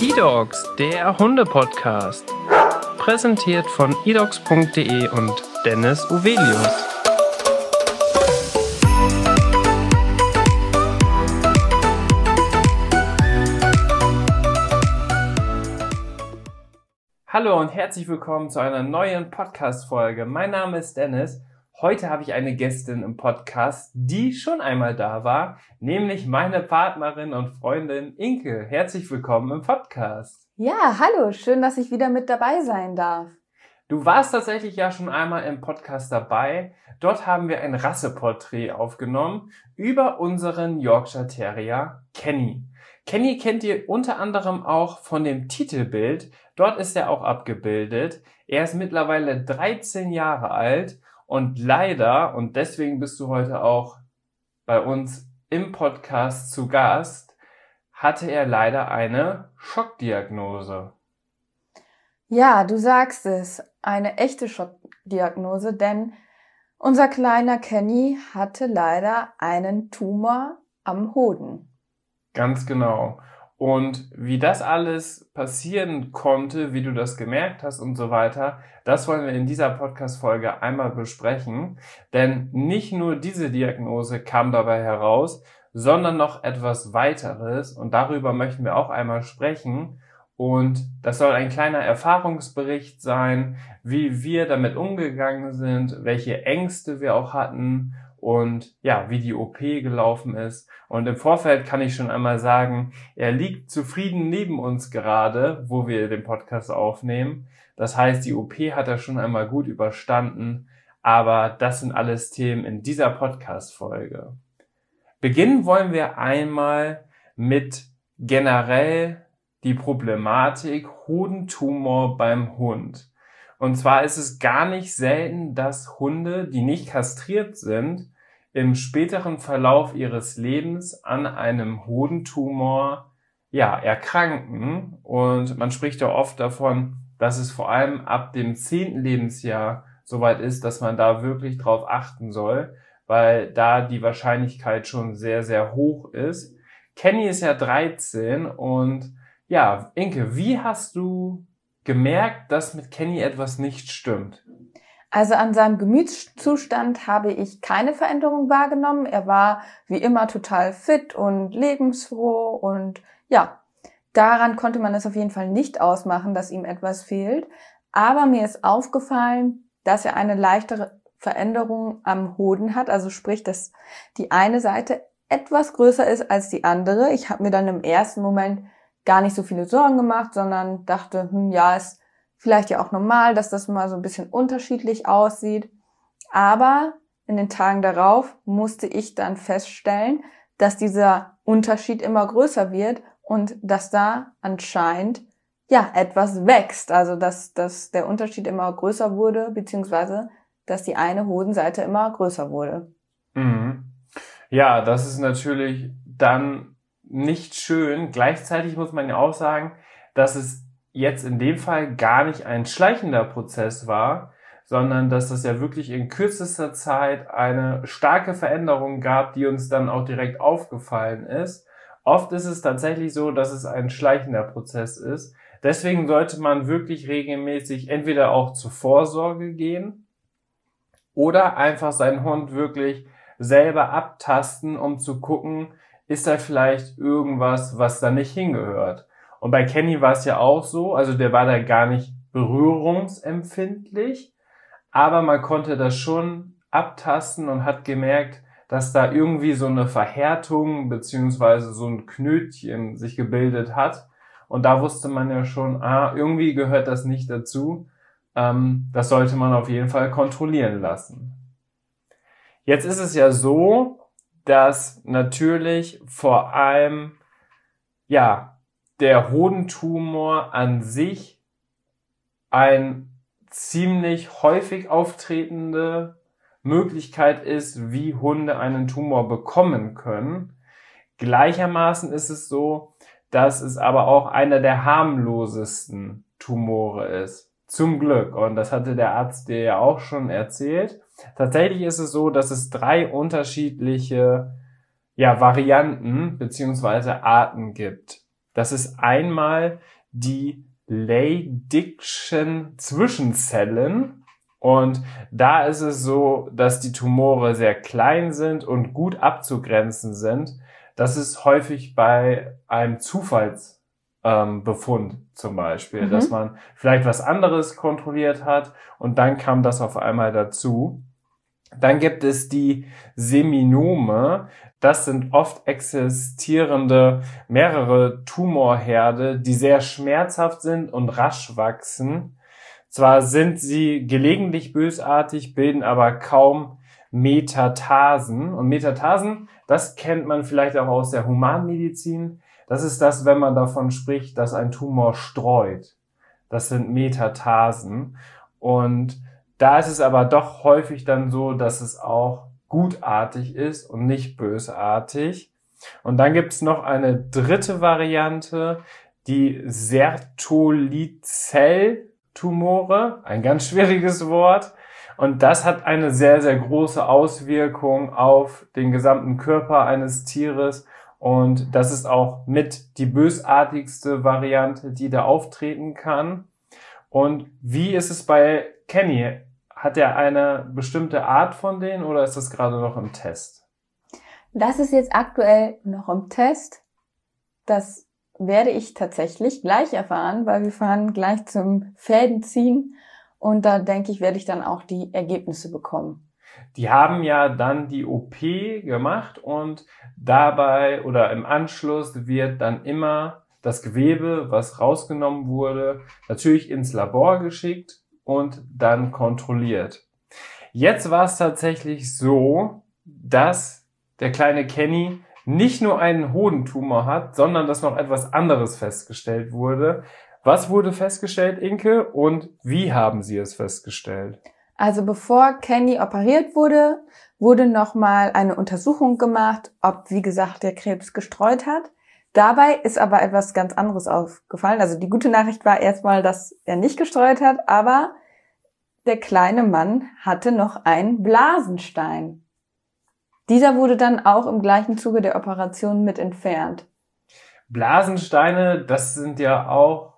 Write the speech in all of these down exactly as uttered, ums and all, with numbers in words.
eDogs, der Hunde-Podcast. Präsentiert von edogs punkt de und Dennis Uvelius. Hallo und herzlich willkommen zu einer neuen Podcast-Folge. Mein Name ist Dennis. Heute habe ich eine Gästin im Podcast, die schon einmal da war, nämlich meine Partnerin und Freundin Inke. Herzlich willkommen im Podcast. Ja, hallo, schön, dass ich wieder mit dabei sein darf. Du warst tatsächlich ja schon einmal im Podcast dabei. Dort haben wir ein Rasseporträt aufgenommen über unseren Yorkshire Terrier Kenny. Kenny kennt ihr unter anderem auch von dem Titelbild. Dort ist er auch abgebildet. Er ist mittlerweile dreizehn Jahre alt. Und leider, und deswegen bist du heute auch bei uns im Podcast zu Gast, hatte er leider eine Schockdiagnose. Ja, du sagst es, eine echte Schockdiagnose, denn unser kleiner Kenny hatte leider einen Tumor am Hoden. Ganz genau. Und wie das alles passieren konnte, wie du das gemerkt hast und so weiter, das wollen wir in dieser Podcast-Folge einmal besprechen. Denn nicht nur diese Diagnose kam dabei heraus, sondern noch etwas weiteres. Und darüber möchten wir auch einmal sprechen. Und das soll ein kleiner Erfahrungsbericht sein, wie wir damit umgegangen sind, welche Ängste wir auch hatten und ja, wie die O P gelaufen ist. Und im Vorfeld kann ich schon einmal sagen, er liegt zufrieden neben uns gerade, wo wir den Podcast aufnehmen. Das heißt, die O P hat er schon einmal gut überstanden. Aber das sind alles Themen in dieser Podcast-Folge. Beginnen wollen wir einmal mit generell die Problematik Hodentumor beim Hund. Und zwar ist es gar nicht selten, dass Hunde, die nicht kastriert sind, im späteren Verlauf ihres Lebens an einem Hodentumor ja, erkranken. Und man spricht ja oft davon, dass es vor allem ab dem zehnten Lebensjahr soweit ist, dass man da wirklich drauf achten soll, weil da die Wahrscheinlichkeit schon sehr, sehr hoch ist. Kenny ist ja dreizehn und ja, Inke, wie hast du gemerkt, dass mit Kenny etwas nicht stimmt? Also an seinem Gemütszustand habe ich keine Veränderung wahrgenommen. Er war wie immer total fit und lebensfroh und ja, daran konnte man es auf jeden Fall nicht ausmachen, dass ihm etwas fehlt. Aber mir ist aufgefallen, dass er eine leichtere Veränderung am Hoden hat, also sprich, dass die eine Seite etwas größer ist als die andere. Ich habe mir dann im ersten Moment gar nicht so viele Sorgen gemacht, sondern dachte, hm, ja, ist vielleicht ja auch normal, dass das mal so ein bisschen unterschiedlich aussieht. Aber in den Tagen darauf musste ich dann feststellen, dass dieser Unterschied immer größer wird und dass da anscheinend ja etwas wächst. Also dass, dass der Unterschied immer größer wurde, beziehungsweise dass die eine Hodenseite immer größer wurde. Mhm. Ja, das ist natürlich dann nicht schön. Gleichzeitig muss man ja auch sagen, dass es jetzt in dem Fall gar nicht ein schleichender Prozess war, sondern dass es ja wirklich in kürzester Zeit eine starke Veränderung gab, die uns dann auch direkt aufgefallen ist. Oft ist es tatsächlich so, dass es ein schleichender Prozess ist. Deswegen sollte man wirklich regelmäßig entweder auch zur Vorsorge gehen oder einfach seinen Hund wirklich selber abtasten, um zu gucken, ist da vielleicht irgendwas, was da nicht hingehört. Und bei Kenny war es ja auch so, also der war da gar nicht berührungsempfindlich, aber man konnte das schon abtasten und hat gemerkt, dass da irgendwie so eine Verhärtung beziehungsweise so ein Knötchen sich gebildet hat. Und da wusste man ja schon, ah, irgendwie gehört das nicht dazu. Ähm, das sollte man auf jeden Fall kontrollieren lassen. Jetzt ist es ja so, dass natürlich vor allem, ja, der Hodentumor an sich eine ziemlich häufig auftretende Möglichkeit ist, wie Hunde einen Tumor bekommen können. Gleichermaßen ist es so, dass es aber auch einer der harmlosesten Tumore ist. Zum Glück. Und das hatte der Arzt dir ja auch schon erzählt. Tatsächlich ist es so, dass es drei unterschiedliche ja, Varianten beziehungsweise Arten gibt. Das ist einmal die Leydigschen Zwischenzellen. Und da ist es so, dass die Tumore sehr klein sind und gut abzugrenzen sind. Das ist häufig bei einem Zufallsbefund ähm, zum Beispiel, mhm. dass man vielleicht was anderes kontrolliert hat und dann kam das auf einmal dazu. Dann gibt es die Seminome. Das sind oft existierende mehrere Tumorherde, die sehr schmerzhaft sind und rasch wachsen. Zwar sind sie gelegentlich bösartig, bilden aber kaum Metastasen. Und Metastasen, das kennt man vielleicht auch aus der Humanmedizin. Das ist das, wenn man davon spricht, dass ein Tumor streut. Das sind Metastasen. Und da ist es aber doch häufig dann so, dass es auch gutartig ist und nicht bösartig. Und dann gibt es noch eine dritte Variante, die Sertolizell-Tumore, ein ganz schwieriges Wort. Und das hat eine sehr, sehr große Auswirkung auf den gesamten Körper eines Tieres. Und das ist auch mit die bösartigste Variante, die da auftreten kann. Und wie ist es bei Kenny? Hat er eine bestimmte Art von denen oder ist das gerade noch im Test? Das ist jetzt aktuell noch im Test. Das werde ich tatsächlich gleich erfahren, weil wir fahren gleich zum Fädenziehen und da denke ich, werde ich dann auch die Ergebnisse bekommen. Die haben ja dann die O P gemacht und dabei oder im Anschluss wird dann immer das Gewebe, was rausgenommen wurde, natürlich ins Labor geschickt und dann kontrolliert. Jetzt war es tatsächlich so, dass der kleine Kenny nicht nur einen Hodentumor hat, sondern dass noch etwas anderes festgestellt wurde. Was wurde festgestellt, Inke, und wie haben Sie es festgestellt? Also bevor Kenny operiert wurde, wurde nochmal eine Untersuchung gemacht, ob, wie gesagt, der Krebs gestreut hat. Dabei ist aber etwas ganz anderes aufgefallen. Also die gute Nachricht war erstmal, dass er nicht gestreut hat, aber der kleine Mann hatte noch einen Blasenstein. Dieser wurde dann auch im gleichen Zuge der Operation mit entfernt. Blasensteine, das sind ja auch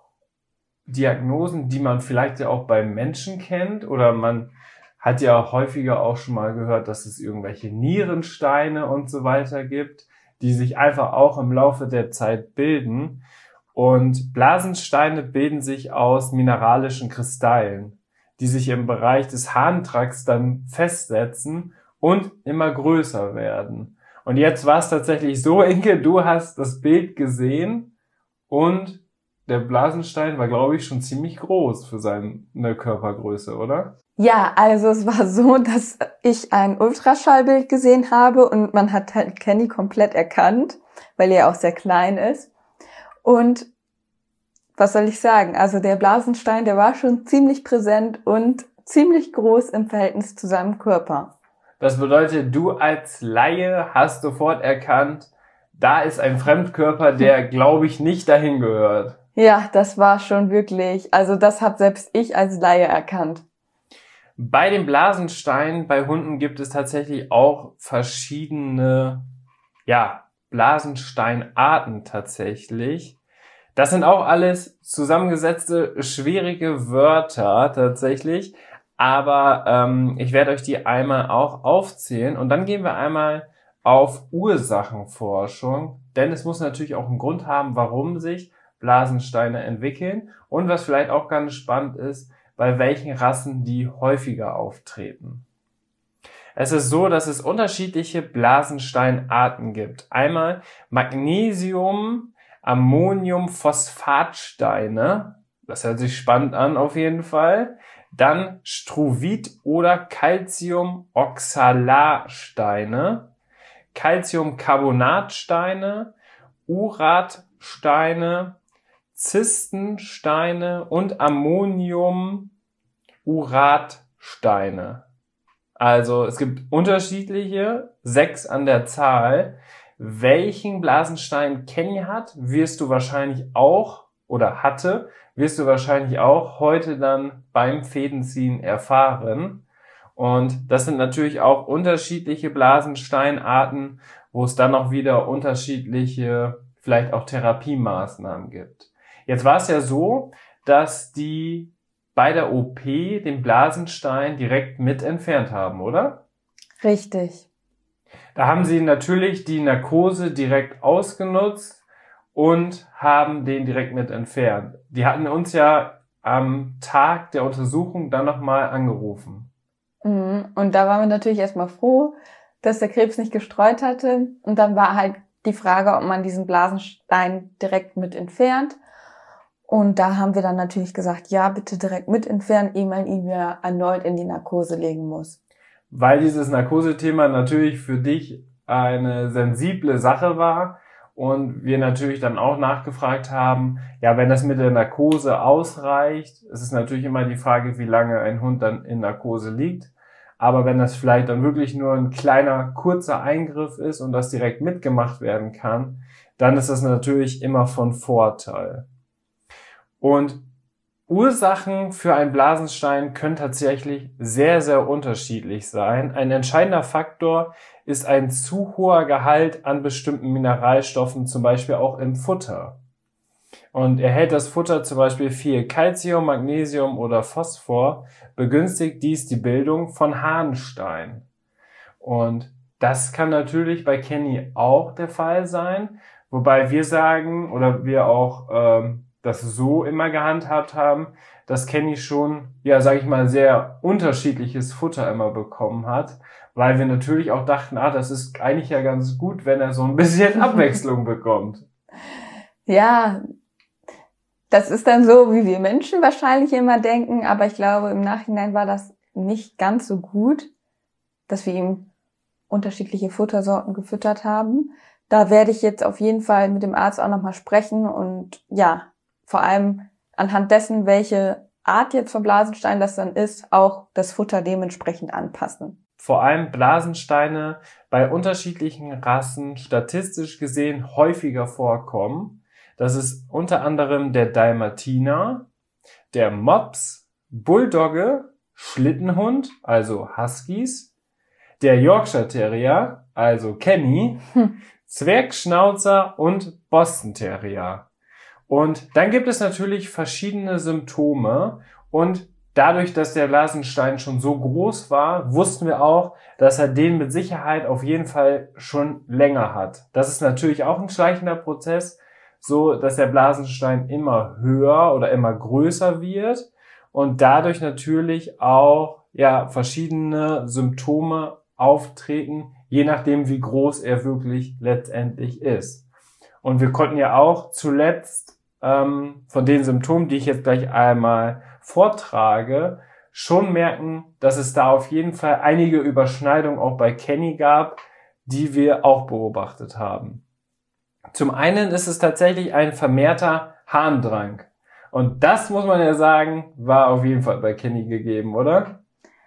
Diagnosen, die man vielleicht ja auch beim Menschen kennt, oder man hat ja häufiger auch schon mal gehört, dass es irgendwelche Nierensteine und so weiter gibt, die sich einfach auch im Laufe der Zeit bilden. Und Blasensteine bilden sich aus mineralischen Kristallen, die sich im Bereich des Harntrakts dann festsetzen und immer größer werden. Und jetzt war es tatsächlich so, Inke, du hast das Bild gesehen und der Blasenstein war, glaube ich, schon ziemlich groß für seine Körpergröße, oder? Ja, also es war so, dass ich ein Ultraschallbild gesehen habe und man hat halt Kenny komplett erkannt, weil er auch sehr klein ist. Und was soll ich sagen? Also der Blasenstein, der war schon ziemlich präsent und ziemlich groß im Verhältnis zu seinem Körper. Das bedeutet, du als Laie hast sofort erkannt, da ist ein Fremdkörper, der, glaube ich, nicht dahin gehört. Ja, das war schon wirklich, also das habe selbst ich als Laie erkannt. Bei dem Blasenstein, bei Hunden gibt es tatsächlich auch verschiedene, ja, Blasensteinarten tatsächlich. Das sind auch alles zusammengesetzte, schwierige Wörter tatsächlich, aber ähm, ich werde euch die einmal auch aufzählen und dann gehen wir einmal auf Ursachenforschung, denn es muss natürlich auch einen Grund haben, warum sich Blasensteine entwickeln und was vielleicht auch ganz spannend ist, bei welchen Rassen die häufiger auftreten. Es ist so, dass es unterschiedliche Blasensteinarten gibt. Einmal Magnesium, Ammonium, Phosphatsteine. Das hört sich spannend an auf jeden Fall. Dann Struvit- oder Calciumoxalatsteine, Calciumcarbonatsteine, Uratsteine, Zistensteine und Ammoniumuratsteine. Also es gibt unterschiedliche, sechs an der Zahl. Welchen Blasenstein Kenny hat, wirst du wahrscheinlich auch, oder hatte, wirst du wahrscheinlich auch heute dann beim Fädenziehen erfahren. Und das sind natürlich auch unterschiedliche Blasensteinarten, wo es dann auch wieder unterschiedliche vielleicht auch Therapiemaßnahmen gibt. Jetzt war es ja so, dass die bei der O P den Blasenstein direkt mit entfernt haben, oder? Richtig. Da haben sie natürlich die Narkose direkt ausgenutzt und haben den direkt mit entfernt. Die hatten uns ja am Tag der Untersuchung dann nochmal angerufen. Und da waren wir natürlich erstmal froh, dass der Krebs nicht gestreut hatte. Und dann war halt die Frage, ob man diesen Blasenstein direkt mit entfernt. Und da haben wir dann natürlich gesagt, ja, bitte direkt mit entfernen, ehe man ihn wieder erneut in die Narkose legen muss. Weil dieses Narkosethema natürlich für dich eine sensible Sache war und wir natürlich dann auch nachgefragt haben, ja, wenn das mit der Narkose ausreicht, es ist natürlich immer die Frage, wie lange ein Hund dann in Narkose liegt, aber wenn das vielleicht dann wirklich nur ein kleiner, kurzer Eingriff ist und das direkt mitgemacht werden kann, dann ist das natürlich immer von Vorteil. Und Ursachen für einen Blasenstein können tatsächlich sehr, sehr unterschiedlich sein. Ein entscheidender Faktor ist ein zu hoher Gehalt an bestimmten Mineralstoffen, zum Beispiel auch im Futter. Und erhält das Futter zum Beispiel viel Calcium, Magnesium oder Phosphor, begünstigt dies die Bildung von Harnstein. Und das kann natürlich bei Kenny auch der Fall sein, wobei wir sagen oder wir auch ähm, das so immer gehandhabt haben, dass Kenny schon, ja, sage ich mal, sehr unterschiedliches Futter immer bekommen hat, weil wir natürlich auch dachten, ah, das ist eigentlich ja ganz gut, wenn er so ein bisschen Abwechslung bekommt. Ja, das ist dann so, wie wir Menschen wahrscheinlich immer denken, aber ich glaube, im Nachhinein war das nicht ganz so gut, dass wir ihm unterschiedliche Futtersorten gefüttert haben. Da werde ich jetzt auf jeden Fall mit dem Arzt auch nochmal sprechen und ja, vor allem anhand dessen, welche Art jetzt von Blasenstein das dann ist, auch das Futter dementsprechend anpassen. Vor allem Blasensteine bei unterschiedlichen Rassen statistisch gesehen häufiger vorkommen. Das ist unter anderem der Dalmatiner, der Mops, Bulldogge, Schlittenhund, also Huskies, der Yorkshire Terrier, also Kenny, hm. Zwergschnauzer und Boston Terrier. Und dann gibt es natürlich verschiedene Symptome und dadurch, dass der Blasenstein schon so groß war, wussten wir auch, dass er den mit Sicherheit auf jeden Fall schon länger hat. Das ist natürlich auch ein schleichender Prozess, so dass der Blasenstein immer höher oder immer größer wird und dadurch natürlich auch ja verschiedene Symptome auftreten, je nachdem wie groß er wirklich letztendlich ist. Und wir konnten ja auch zuletzt ähm, von den Symptomen, die ich jetzt gleich einmal vortrage, schon merken, dass es da auf jeden Fall einige Überschneidungen auch bei Kenny gab, die wir auch beobachtet haben. Zum einen ist es tatsächlich ein vermehrter Harndrang. Und das, muss man ja sagen, war auf jeden Fall bei Kenny gegeben, oder?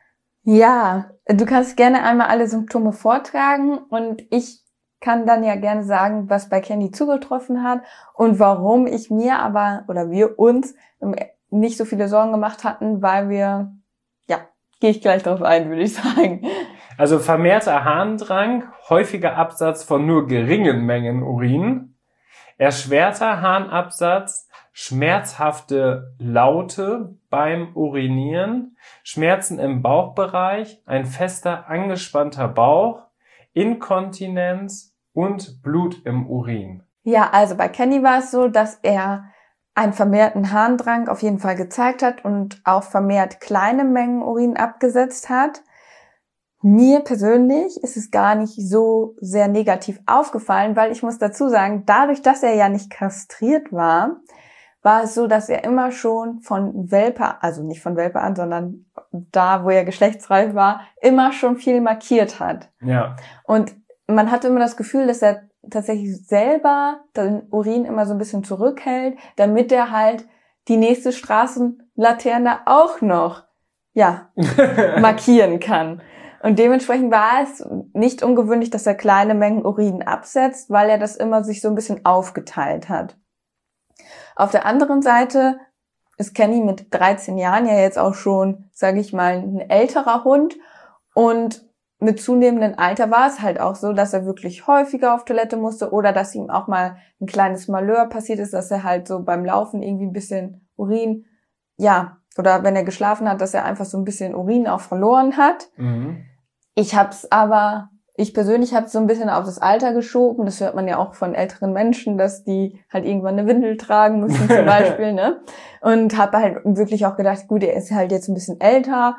Ja, du kannst gerne einmal alle Symptome vortragen und ich kann dann ja gerne sagen, was bei Kenny zugetroffen hat und warum ich mir aber oder wir uns nicht so viele Sorgen gemacht hatten, weil wir, ja, gehe ich gleich drauf ein, würde ich sagen. Also vermehrter Harndrang, häufiger Absatz von nur geringen Mengen Urin, erschwerter Harnabsatz, schmerzhafte Laute beim Urinieren, Schmerzen im Bauchbereich, ein fester, angespannter Bauch, Inkontinenz und Blut im Urin. Ja, also bei Kenny war es so, dass er einen vermehrten Harndrang auf jeden Fall gezeigt hat und auch vermehrt kleine Mengen Urin abgesetzt hat. Mir persönlich ist es gar nicht so sehr negativ aufgefallen, weil ich muss dazu sagen, dadurch, dass er ja nicht kastriert war, war es so, dass er immer schon von Welpe, also nicht von Welpe an, sondern da, wo er geschlechtsreif war, immer schon viel markiert hat. Ja. Und man hatte immer das Gefühl, dass er tatsächlich selber den Urin immer so ein bisschen zurückhält, damit er halt die nächste Straßenlaterne auch noch, ja, markieren kann. Und dementsprechend war es nicht ungewöhnlich, dass er kleine Mengen Urin absetzt, weil er das immer sich so ein bisschen aufgeteilt hat. Auf der anderen Seite ist Kenny mit dreizehn Jahren ja jetzt auch schon, sage ich mal, ein älterer Hund und mit zunehmendem Alter war es halt auch so, dass er wirklich häufiger auf Toilette musste oder dass ihm auch mal ein kleines Malheur passiert ist, dass er halt so beim Laufen irgendwie ein bisschen Urin, ja, oder wenn er geschlafen hat, dass er einfach so ein bisschen Urin auch verloren hat. Mhm. Ich hab's aber, ich persönlich habe es so ein bisschen auf das Alter geschoben. Das hört man ja auch von älteren Menschen, dass die halt irgendwann eine Windel tragen müssen zum Beispiel, ne? Und habe halt wirklich auch gedacht, gut, er ist halt jetzt ein bisschen älter.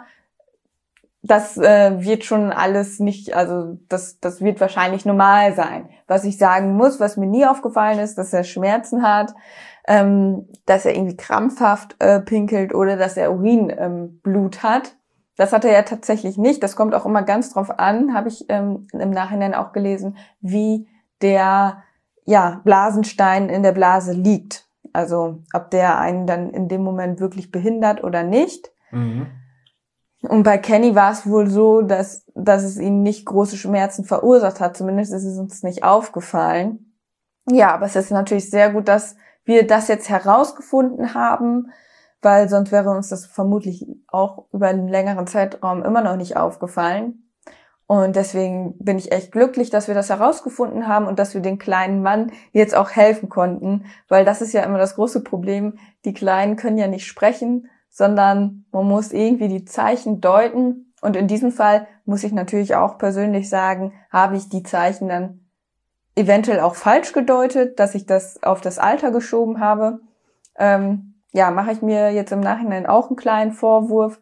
Das äh, wird schon alles nicht, also das das wird wahrscheinlich normal sein. Was ich sagen muss, was mir nie aufgefallen ist, dass er Schmerzen hat, ähm, dass er irgendwie krampfhaft äh, pinkelt oder dass er Urinblut ähm, hat. Das hat er ja tatsächlich nicht. Das kommt auch immer ganz drauf an, habe ich ähm, im Nachhinein auch gelesen, wie der ja Blasenstein in der Blase liegt. Also ob der einen dann in dem Moment wirklich behindert oder nicht. Mhm. Und bei Kenny war es wohl so, dass dass es ihm nicht große Schmerzen verursacht hat. Zumindest ist es uns nicht aufgefallen. Ja, aber es ist natürlich sehr gut, dass wir das jetzt herausgefunden haben, weil sonst wäre uns das vermutlich auch über einen längeren Zeitraum immer noch nicht aufgefallen. Und deswegen bin ich echt glücklich, dass wir das herausgefunden haben und dass wir den kleinen Mann jetzt auch helfen konnten, weil das ist ja immer das große Problem. Die Kleinen können ja nicht sprechen, sondern man muss irgendwie die Zeichen deuten. Und in diesem Fall muss ich natürlich auch persönlich sagen, habe ich die Zeichen dann eventuell auch falsch gedeutet, dass ich das auf das Alter geschoben habe. Ähm, ja, mache ich mir jetzt im Nachhinein auch einen kleinen Vorwurf.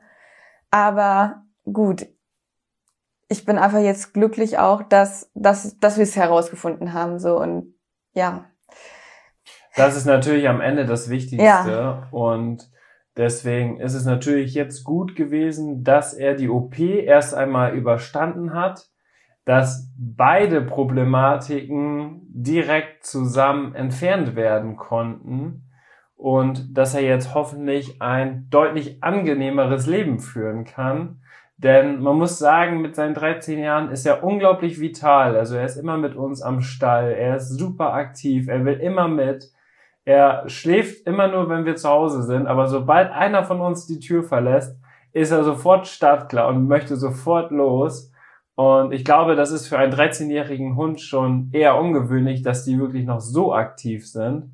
Aber gut, ich bin einfach jetzt glücklich auch, dass, dass, dass wir es herausgefunden haben. So und ja. Das ist natürlich am Ende das Wichtigste. Ja. Und deswegen ist es natürlich jetzt gut gewesen, dass er die O P erst einmal überstanden hat, dass beide Problematiken direkt zusammen entfernt werden konnten und dass er jetzt hoffentlich ein deutlich angenehmeres Leben führen kann. Denn man muss sagen, mit seinen dreizehn Jahren ist er unglaublich vital. Also er ist immer mit uns am Stall, er ist super aktiv, er will immer mit. Er schläft immer nur, wenn wir zu Hause sind, aber sobald einer von uns die Tür verlässt, ist er sofort startklar und möchte sofort los. Und ich glaube, das ist für einen dreizehnjährigen Hund schon eher ungewöhnlich, dass die wirklich noch so aktiv sind.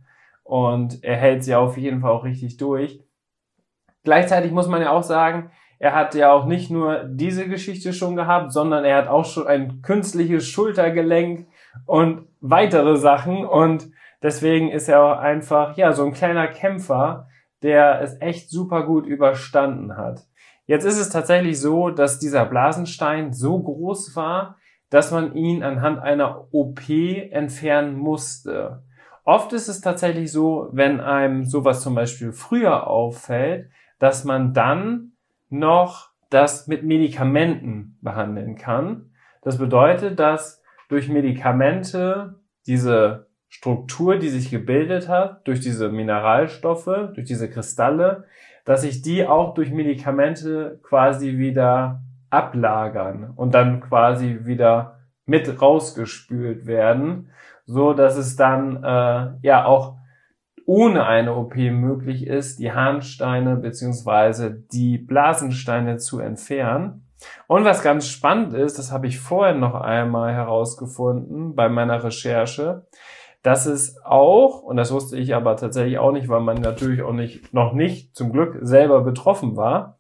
Und er hält sie auf jeden Fall auch richtig durch. Gleichzeitig muss man ja auch sagen, er hat ja auch nicht nur diese Geschichte schon gehabt, sondern er hat auch schon ein künstliches Schultergelenk und weitere Sachen. Und deswegen ist er auch einfach, ja, so ein kleiner Kämpfer, der es echt super gut überstanden hat. Jetzt ist es tatsächlich so, dass dieser Blasenstein so groß war, dass man ihn anhand einer O P entfernen musste. Oft ist es tatsächlich so, wenn einem sowas zum Beispiel früher auffällt, dass man dann noch das mit Medikamenten behandeln kann. Das bedeutet, dass durch Medikamente diese Struktur, die sich gebildet hat, durch diese Mineralstoffe, durch diese Kristalle, dass sich die auch durch Medikamente quasi wieder ablagern und dann quasi wieder mit rausgespült werden, so dass es dann äh, ja auch ohne eine O P möglich ist, die Harnsteine beziehungsweise die Blasensteine zu entfernen. Und was ganz spannend ist, das habe ich vorher noch einmal herausgefunden bei meiner Recherche, dass es auch, und das wusste ich aber tatsächlich auch nicht, weil man natürlich auch nicht, noch nicht zum Glück selber betroffen war,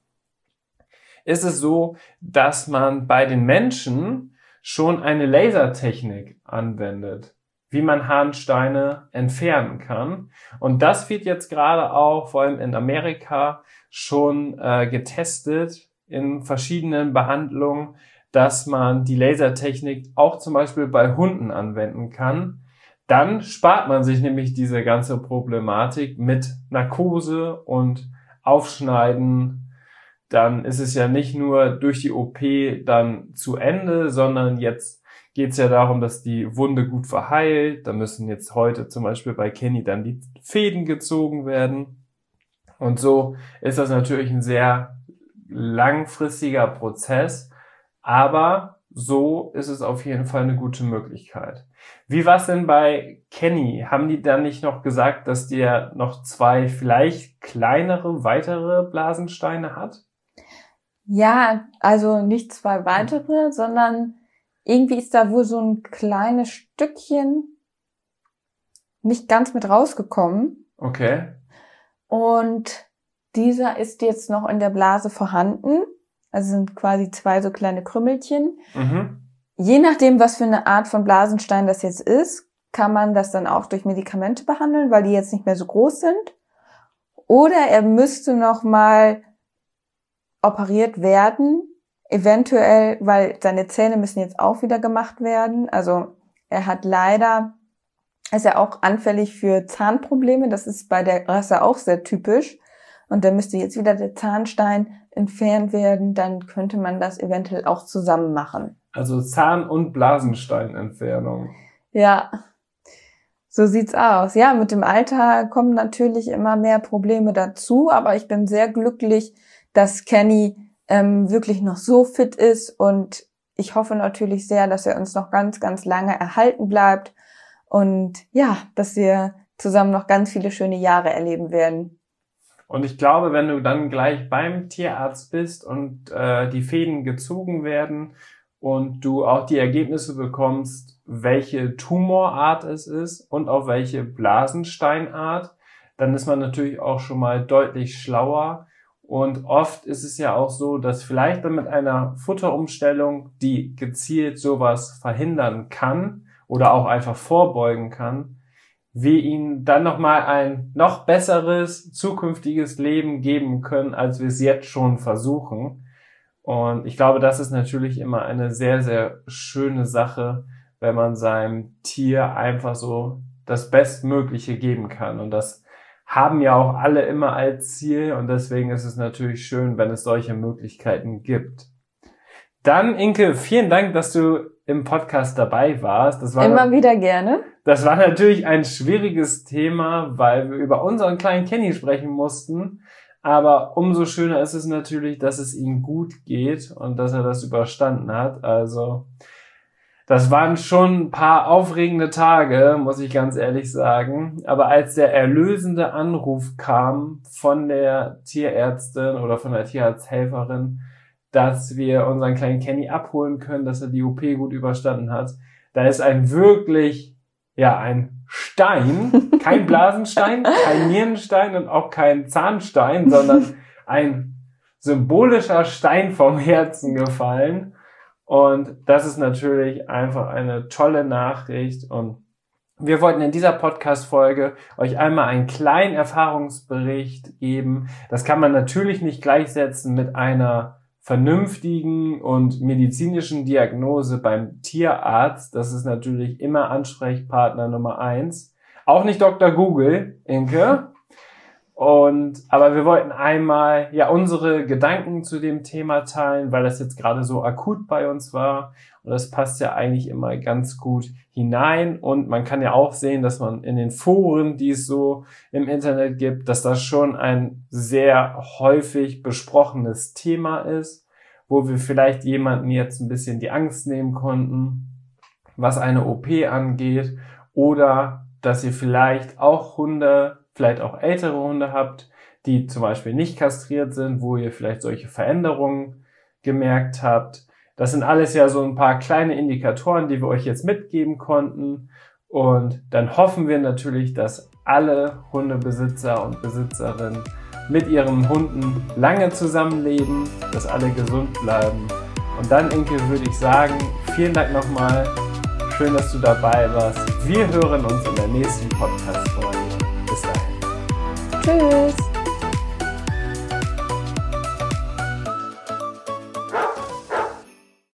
ist es so, dass man bei den Menschen schon eine Lasertechnik anwendet, wie man Harnsteine entfernen kann. Und das wird jetzt gerade auch, vor allem in Amerika, schon äh, getestet in verschiedenen Behandlungen, dass man die Lasertechnik auch zum Beispiel bei Hunden anwenden kann. Dann spart man sich nämlich diese ganze Problematik mit Narkose und Aufschneiden. Dann ist es ja nicht nur durch die O P dann zu Ende, sondern jetzt geht es ja darum, dass die Wunde gut verheilt. Da müssen jetzt heute zum Beispiel bei Kenny dann die Fäden gezogen werden. Und so ist das natürlich ein sehr langfristiger Prozess. Aber so ist es auf jeden Fall eine gute Möglichkeit. Wie war es denn bei Kenny? Haben die dann nicht noch gesagt, dass der noch zwei vielleicht kleinere, weitere Blasensteine hat? Ja, also nicht zwei weitere, sondern irgendwie ist da wohl so ein kleines Stückchen nicht ganz mit rausgekommen. Okay. Und dieser ist jetzt noch in der Blase vorhanden. Also sind quasi zwei so kleine Krümmelchen. Mhm. Je nachdem, was für eine Art von Blasenstein das jetzt ist, kann man das dann auch durch Medikamente behandeln, weil die jetzt nicht mehr so groß sind. Oder er müsste noch mal operiert werden, eventuell, weil seine Zähne müssen jetzt auch wieder gemacht werden. Also er hat leider, ist er auch anfällig für Zahnprobleme. Das ist bei der Rasse auch sehr typisch. Und da müsste jetzt wieder der Zahnstein entfernt werden. Dann könnte man das eventuell auch zusammen machen. Also Zahn- und Blasensteinentfernung. Ja, so sieht's aus. Ja, mit dem Alter kommen natürlich immer mehr Probleme dazu. Aber ich bin sehr glücklich, dass Kenny ähm, wirklich noch so fit ist und ich hoffe natürlich sehr, dass er uns noch ganz, ganz lange erhalten bleibt und ja, dass wir zusammen noch ganz viele schöne Jahre erleben werden. Und ich glaube, wenn du dann gleich beim Tierarzt bist und äh, die Fäden gezogen werden und du auch die Ergebnisse bekommst, welche Tumorart es ist und auf welche Blasensteinart, dann ist man natürlich auch schon mal deutlich schlauer. Und oft ist es ja auch so, dass vielleicht dann mit einer Futterumstellung, die gezielt sowas verhindern kann oder auch einfach vorbeugen kann, wir ihnen dann nochmal ein noch besseres zukünftiges Leben geben können, als wir es jetzt schon versuchen. Und ich glaube, das ist natürlich immer eine sehr, sehr schöne Sache, wenn man seinem Tier einfach so das Bestmögliche geben kann. Und das haben ja auch alle immer als Ziel und deswegen ist es natürlich schön, wenn es solche Möglichkeiten gibt. Dann, Inke, vielen Dank, dass du im Podcast dabei warst. Das war immer wieder gerne. Das war natürlich ein schwieriges Thema, weil wir über unseren kleinen Kenny sprechen mussten. Aber umso schöner ist es natürlich, dass es ihm gut geht und dass er das überstanden hat. Also das waren schon ein paar aufregende Tage, muss ich ganz ehrlich sagen. Aber als der erlösende Anruf kam von der Tierärztin oder von der Tierarzthelferin, dass wir unseren kleinen Kenny abholen können, dass er die O P gut überstanden hat, da ist ein wirklich, ja, ein Stein, kein Blasenstein, kein Nierenstein und auch kein Zahnstein, sondern ein symbolischer Stein vom Herzen gefallen. Und das ist natürlich einfach eine tolle Nachricht. Und wir wollten in dieser Podcast-Folge euch einmal einen kleinen Erfahrungsbericht geben. Das kann man natürlich nicht gleichsetzen mit einer vernünftigen und medizinischen Diagnose beim Tierarzt. Das ist natürlich immer Ansprechpartner Nummer eins. Auch nicht Doktor Google, Inke. Und, aber wir wollten einmal, ja, unsere Gedanken zu dem Thema teilen, weil das jetzt gerade so akut bei uns war. Und das passt ja eigentlich immer ganz gut hinein. Und man kann ja auch sehen, dass man in den Foren, die es so im Internet gibt, dass das schon ein sehr häufig besprochenes Thema ist, wo wir vielleicht jemanden jetzt ein bisschen die Angst nehmen konnten, was eine O P angeht. Oder dass ihr vielleicht auch Hunde, vielleicht auch ältere Hunde habt, die zum Beispiel nicht kastriert sind, wo ihr vielleicht solche Veränderungen gemerkt habt. Das sind alles ja so ein paar kleine Indikatoren, die wir euch jetzt mitgeben konnten. Und dann hoffen wir natürlich, dass alle Hundebesitzer und Besitzerinnen mit ihren Hunden lange zusammenleben, dass alle gesund bleiben. Und dann, Inke, würde ich sagen, vielen Dank nochmal. Schön, dass du dabei warst. Wir hören uns in der nächsten Podcast-Folge. Bis dahin. Tschüss.